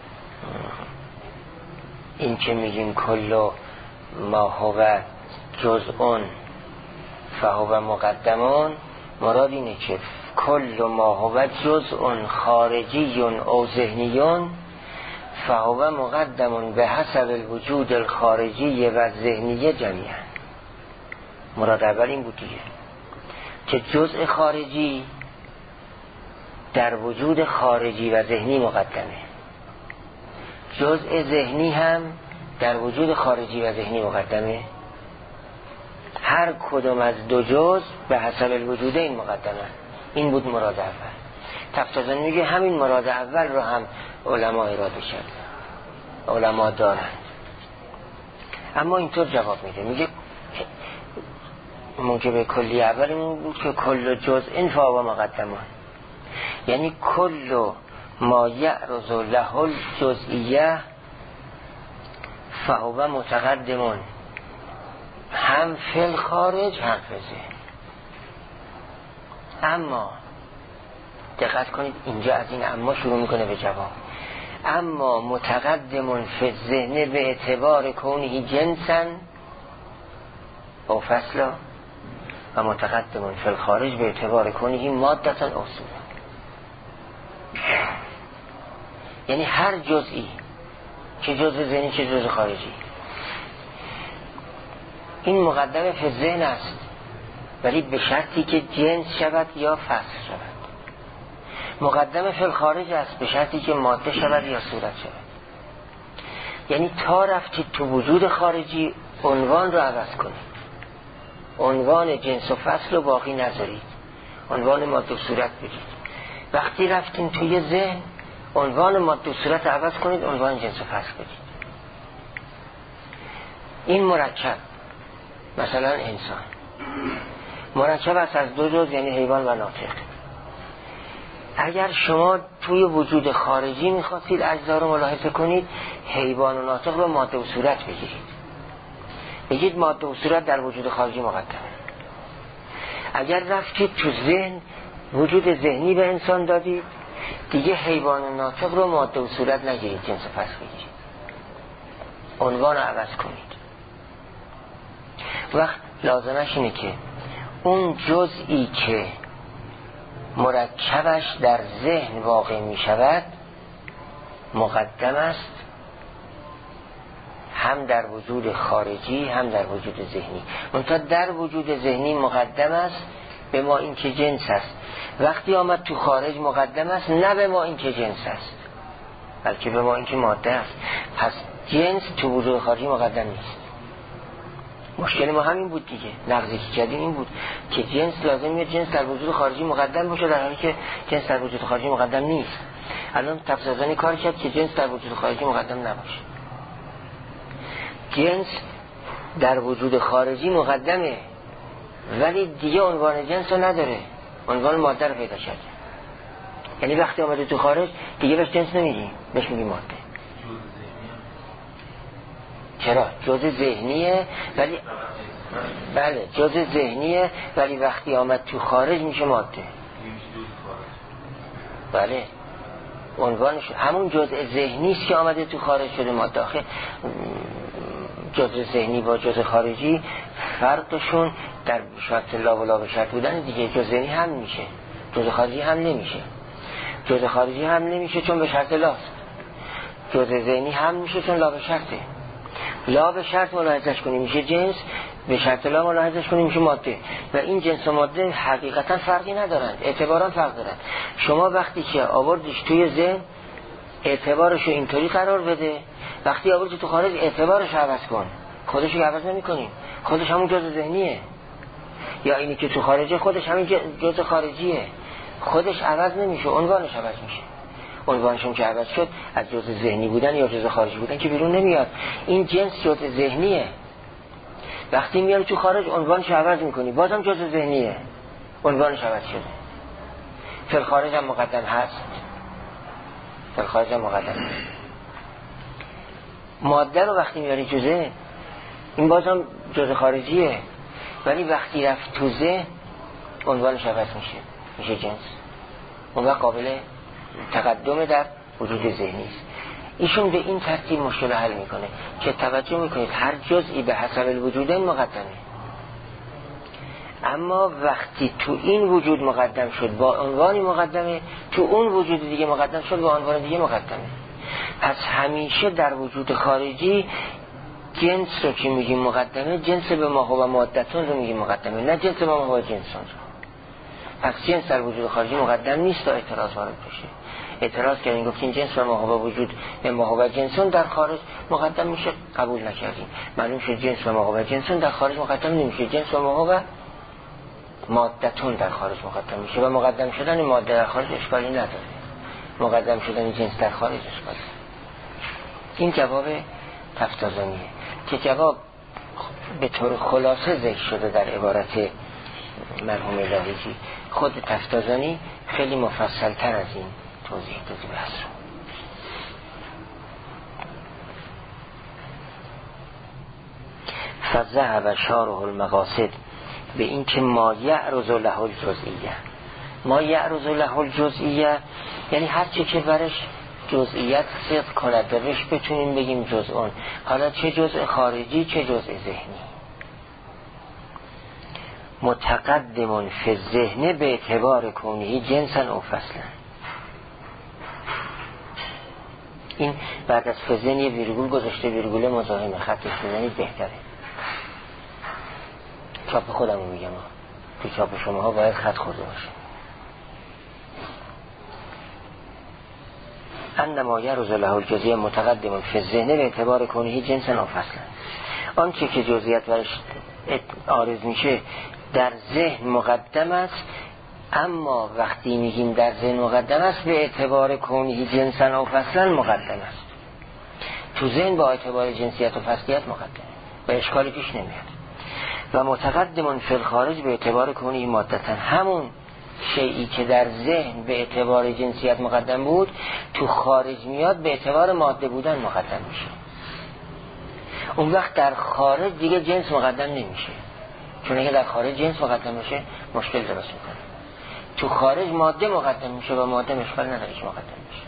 این که میگیم کل ما هو جزء فهو مقدمون، مراد اینه که کل ما هو جزء خارجی او ذهنی فهو مقدمون به حسب الوجود الخارجی و ذهنی جمیعا. مراد اول این بود دیگه که جزء خارجی در وجود خارجی و ذهنی مقدمه، جزء ذهنی هم در وجود خارجی و ذهنی مقدمه. هر کدوم از دو جزء به حسب الوجود این مقدمه. این بود مراد اول. تفتازانی میگه همین مراد اول رو هم علما اراده کرد، علما دارند، اما اینطور جواب میده، میگه موجب کلی اولمون بود که کل جزء فهو مقدمون، یعنی کل ما یعرض له الجزئیه فهو متقدمون، هم فی الخارج هم فی ذهن. اما دقت کنید اینجا از این اما شروع میکنه به جواب. اما متقدمون فی الذهن به اعتبار کونه جنسا او فصلا و متقدمون فی الخارج به اعتبار کونه مادتا او صورتا. یعنی هر جزئی که جزء ذهنی که جزء خارجی، این مقدمه فی الذهن است ولی به شرطی که جنس شود یا فصل شود. مقدمه فی الخارج است به شرطی که ماده شود یا صورت شود. یعنی تا رفتید تو وجود خارجی عنوان رو عوض کنید، عنوان جنس و فصل رو باقی نذارید، عنوان ماده و صورت بدید. وقتی رفتین توی ذهن عنوان ماده و صورت عوض کنید، عنوان جنس و فصل بدید. این مرکب مثلا انسان مرکب است از دو جزء، یعنی حیوان و ناطق. اگر شما توی وجود خارجی میخواستید اجزا رو ملاحظه کنید، حیوان و ناطق رو ماده و صورت بگیرید، بگید ماده و صورت در وجود خارجی مقدمه. اگر رفتید تو ذهن وجود ذهنی به انسان دادید، دیگه حیوان و ناطق رو ماده و صورت نگیرید، جنس و فصل بگیرید، عنوان رو عوض کنید. وقت لازمش اینه که اون جزئی که مرکبش در ذهن واقع می شود مقدم است، هم در وجود خارجی هم در وجود ذهنی. منتها در وجود ذهنی مقدم است به ما این که جنس است، وقتی آمد تو خارج مقدم است نه به ما این که جنس است بلکه به ما این که ماده است. پس جنس تو وجود خارجی مقدم نیست. مشکل ما همین بود دیگه، نقضی که کردیم این بود که جنس لازمه جنس در وجود خارجی مقدم باشه، در حالی که جنس در وجود خارجی مقدم نیست. الان تفسیرزنی کار کرد که جنس در وجود خارجی مقدم نباشه. جنس در وجود خارجی مقدمه ولی دیگه عنوان جنس رو نداره، عنوان ماده رو پیدا کرده. یعنی وقتی آمده تو خارج دیگه بهش جنس نمیگیم، بهش میگیم ماده. چرا؟ جزء ذهنیه ولی بله جزء ذهنیه ولی وقتی آمد تو خارج میشه ماده. بله عنوانش همون جزء ذهنی است که آمده تو خارج شده ماده. آخه جزء ذهنی با جزء خارجی فرقشون در شرط لا و لا به شرط بودن دیگه. جزء ذهنی هم میشه جزء خارجی هم نمیشه. جزء خارجی هم نمیشه چون به شرط لاست. جزء ذهنی هم میشه چون لا به شرطه. لا به شرط ملاحظش کنیم میشه جنس، به شرط لا ملاحظش کنیم میشه ماده. و این جنس و ماده حقیقتا فرقی ندارند، اعتبارا فرق دارند. شما وقتی که آوردیش توی ذهن اعتبارشو اینطوری قرار بده، وقتی آوردی تو خارج اعتبارش عوض کن. خودشو عوض نمی‌کنیم، خودش همون جزء ذهنیه. یا اینی که تو خارجه خودش همین جزء خارجیه، خودش عوض نمیشه، عنوانش عوض میشه. عنوانشون که عوض شد از جزء ذهنی بودن یا جزء خارجی بودن که بیرون نمیاد. این جنس جزء ذهنیه، وقتی میاری تو خارج عنوانش عوض میکنی، بازم جزء ذهنیه، عنوانش عوض شده. فی الخارج هم مقدم هست، فی الخارج هم مقدم هست. ماده رو وقتی میاری تو ذهن این بازم جزء خارجیه، ولی وقتی رفت تو ذهن عنوانش عوض میشه، میشه جنس. اون وقت قابل تقدم در وجود ذهنی است. ایشون به این ترتیب مشکل حل میکنه که توجه میکنید هر جزئی به حسب الوجود مقدمه، اما وقتی تو این وجود مقدم شد با عنوانی مقدمه، تو اون وجود دیگه مقدم شد با عنوان دیگه مقدمه. پس همیشه در وجود خارجی جنس رو که میگیم مقدمه، جنس به ما هو مادتون رو میگیم مقدمه، نه جنس به ما هو جنسون رو. پس جنس در وجود خارجی مقدم نیست تا اعتراض وارد بشه. اعتراض کردیم گفتیم جنس به ما هو وجود به ما هو جنسون در خارج مقدم میشه، قبول نکردیم. معلوم شد جنس به ما هو جنسون در خارج مقدم نمیشه، جنس به ما هو مادتون در خارج مقدم میشه و مقدم شدن ماده در خارج اشکالی نداره، مقدم شدن جنس در خارج اشکالی. این جواب تفتازانیه که جواب به طور خلاصه ذکر شده در عبارت مرحوم لاهیجی. خود تفتازانی خیلی مفصل تر از این توضیح داده بحث رو. فذهب شارح المقاصد به این که ما یعرض له الجزئیه، ما یعرض له الجزئیه یعنی هر چی که برش جزئیت صدق کند بهش بتونیم بگیم جزئون، حالا چه جزء خارجی چه جزء ذهنی. متقدم فی الذهن به اعتبار کونه جنسا او فصلا. این بعد از فزن یه ویرگول گذاشته، ویرگول مزاحم، خطش بزنید بهتره. چاپ خودم رو میگم، تو چاپ شما ها باید خط خورده باشه. انما یعرض له الجزئیه متقدم فی الذهن به اعتبار کونه جنسا او فصلا. آنچه که جزئیات برش عارض میشه در ذهن مقدم است، اما وقتی میگیم در ذهن مقدم است به اعتبار کونه جنسا او فصلا مقدم است. تو ذهن با اعتبار جنسیت و فصلیت مقدمه و اشکالی پیش نمیاد. و متقدم فی الخارج به اعتبار کونه مادتا، همون شیئی که در ذهن به اعتبار جنسیت مقدم بود تو خارج میاد به اعتبار ماده بودن مقدم میشه. اون وقت در خارج دیگه جنس مقدم نمیشه، چون اگه در خارج جنس مقدم میشه مشکل درست میکنه. تو خارج ماده مقدم میشه و ماده مشکل نداره که مقدم میشه.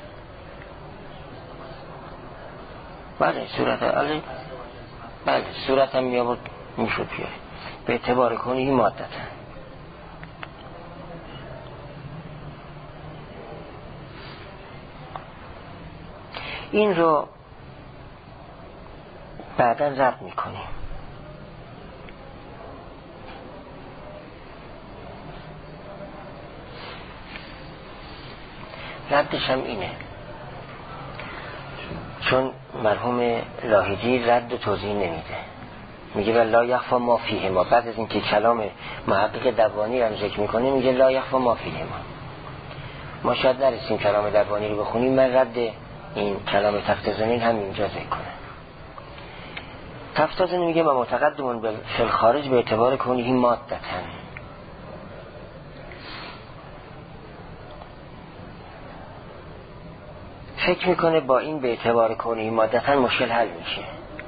بله صورت علی بله صورت هم میابود میشد بیاره به اعتبار کنی مادتا. این رو بعدا رد میکنیم. ردش هم اینه، چون مرحوم لاهیجی رد و توضیح نمیده، میگه لا یخفا ما فیه ما. بعد از اینکه کلام محقق دبانی رو ذکر میکنه میگه لا یخفا ما فیه ما. ما شاید نرسیم کلام دبانی رو بخونیم، من رد این کلام تفتازانی هم اینجا ذکر کنم. تفتازانی میگه ما متقدمون به فی الخارج به اعتبار کنی مادتا. فکر میکنه با این به اعتبار کنی مادتا مشکل حل میشه،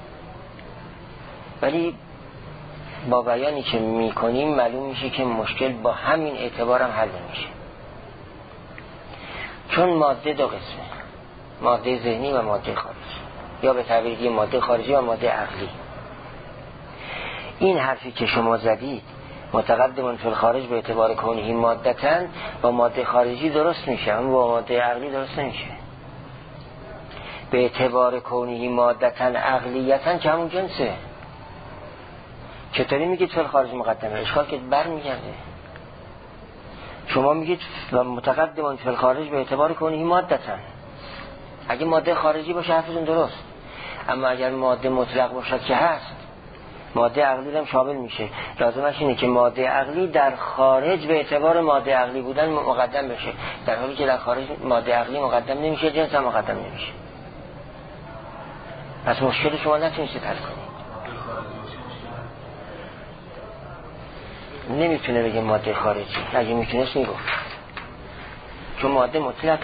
ولی با بیانی که میکنیم معلوم میشه که مشکل با همین اعتبار هم حل نمیشه. چون ماده دو قسمه، ماده ذهنی و ماده خارجی، یا به تعبیر دیگه ماده خارجی و ماده عقلی. این حرفی که شما زدید متقدم فی الخارج به اعتبار کونه مادتن با ماده خارجی درست میشه، اما با ماده عقلی درست نمیشه. به اعتبار کونه مادتن عقلیتن که همون جنسه. چطوری میگید فی الخارج مقدمه؟ اشکال که بر میگرده. شما میگید متقدم فی الخارج به اعتبار کونه مادتن، اگه ماده خارجی باشه حرفتون درست، اما اگر ماده مطلق باشد که هست، ماده عقلی هم شامل میشه. لازمش اینه که ماده عقلی در خارج به اعتبار ماده عقلی بودن مقدم بشه، در حالی که در خارج ماده عقلی مقدم نمیشه، جنس هم مقدم نمیشه. پس مشکل شما نتونستید حل کنید. نمیتونه بگه ماده خارجی، اگه میتونست میگفت، چون ماده مطلقه.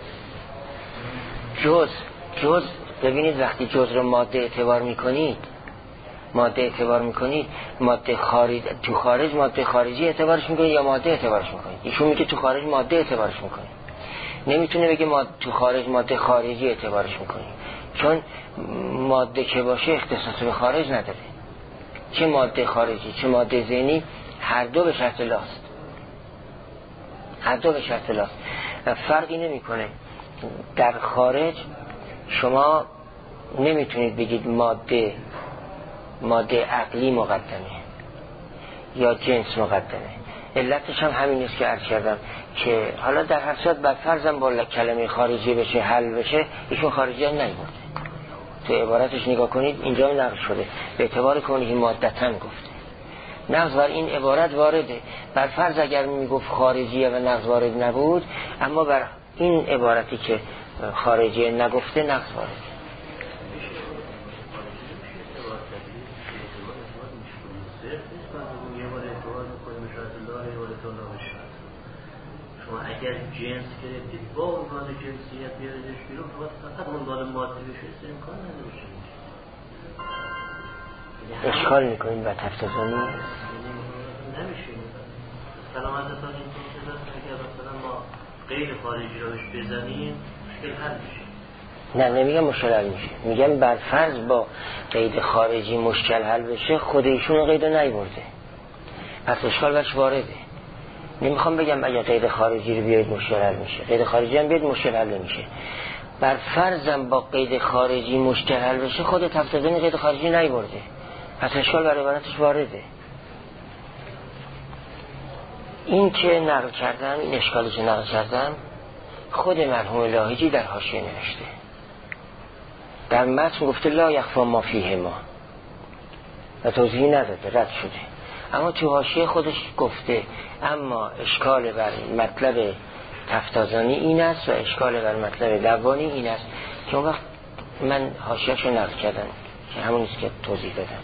جز جز ببینید وقتی جز رو ماده اعتبار میکنید، ماده اعتبار میکنید، ماده خارج تو خارج ماده خارجی اعتبارش میکنید یا ماده اعتبارش میکنید؟ ایشون میگه تو خارج ماده اعتبارش میکنید. نمیتونه بگه ما تو خارج ماده خارجی اعتبارش میکنید، چون ماده که باشه اختصاص به خارج نداره. چه ماده خارجی چه ماده ذهنی هر دو به شرط لاست، هر دو به شرط لاست. فرقی نمیکنه. در خارج شما نمیتونید بگید ماده ماده عقلی مقدمه یا جنس مقدمه. علتش هم همین است که عرض کردم که حالا در هر صورت بر فرضم با کلمه خارجی بشه حل بشه، ایشون خارجی هم نیورده. تو عبارتش نگاه کنید اینجا نقل شده به اعتبار کونه مادتن گفته. نقض بر این عبارت وارده. بر فرض اگر میگفت خارجیه و نقض وارد نبود، اما بر این عبارتی که خارجیه نگفته نقض وارده. اگر جنس گرفتید با عنوان جنسیت بیاریدش بیرون، فقط عنوان ماده بشه امکان نداره. اشکال میکنید و تفتزانی نمیشه. سلامتتان این که اگر مثلا ما غیر خارجی رو بهش بزنیم مشکل حل میشه. نه نمیگم مشکل حل میشه، میگم بر فرض با قید خارجی مشکل حل بشه، خود ایشون قید نیورده، پس اشکال برش وارده. نمیخوام بگم اگه قید خارجی رو بیاید مشکل حل میشه، قید خارجی هم بیاید مشکل حل نمیشه. بر فرضم با قید خارجی مشکل حل بشه، خود تفتزانی قید خارجی نیورده، پس اشکال برای عبارتش وارده. این که نقل کردم، این اشکالی که نقل کردم خود مرحوم لاهیجی در حاشیه نوشته. در متن گفته لا یخفی ما فیه ما و توضیحی نداده، رد شده. اما تو حاشیه خودش گفته اما اشکال بر مطلب تفتازانی این است و اشکال بر مطلب دوانی این است، که اون وقت من حاشیه‌شو نقل کردم که همون است که توضیح دادم.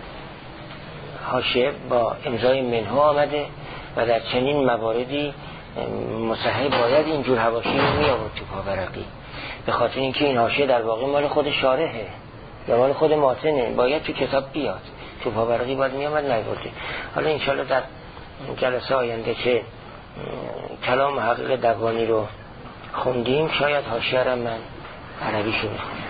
حاشیه با امضای منهو آمده و در چنین مواردی مصحح باید اینجور حواشی رو می آورد تو پاورقی، به خاطر اینکه این حاشیه در واقع مال خود شارحه یا مال خود ماتنه، باید تو کتاب بیاد، تو پاورقی باید می آمد نیورده. حالا انشالله در جلسه آینده که کلام حقیق دوانی رو خوندیم، شاید حاشیه را من عربی شو بخونم.